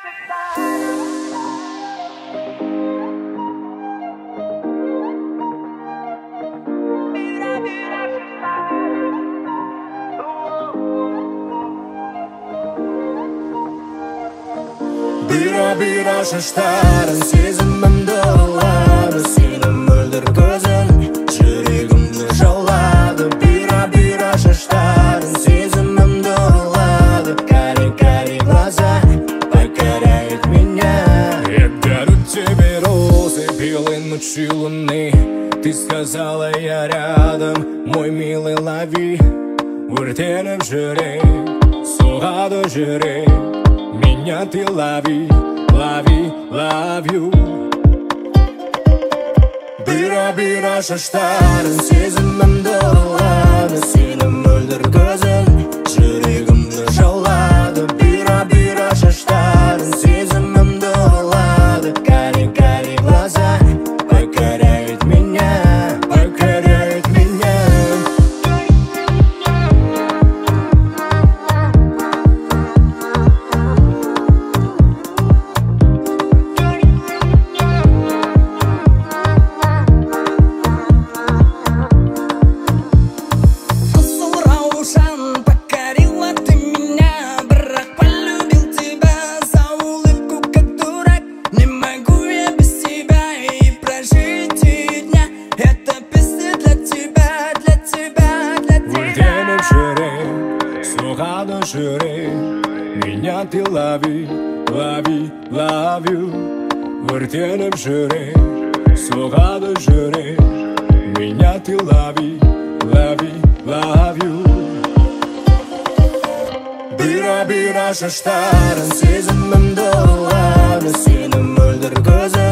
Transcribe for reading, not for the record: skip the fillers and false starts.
Bira шаштарың сезімімді алады, сені мөлдір көзің жүрегімді жаулады. Бира шаштарың сезімімді алады, карий глаза покоряют меня. Я дарю тебе розы, белые ночи луны. Ты сказала, я рядом, мой милый, лови. Өртеніп жүрек, соғады жүрек, меня ты лови, love you. Бира шаштарың сезімімді алады, сені мөлдір көзің жүрегімді жаулады. Бира шаштарың сезімімді алады, карий глаза покоряют меня. Соғады жүрек, меня ты лови, love you. Өртеніп жүрек, соғады жүрек, меня ты лови, love you. Бира шаштарың сезімімді алады, сені мөлдір көзің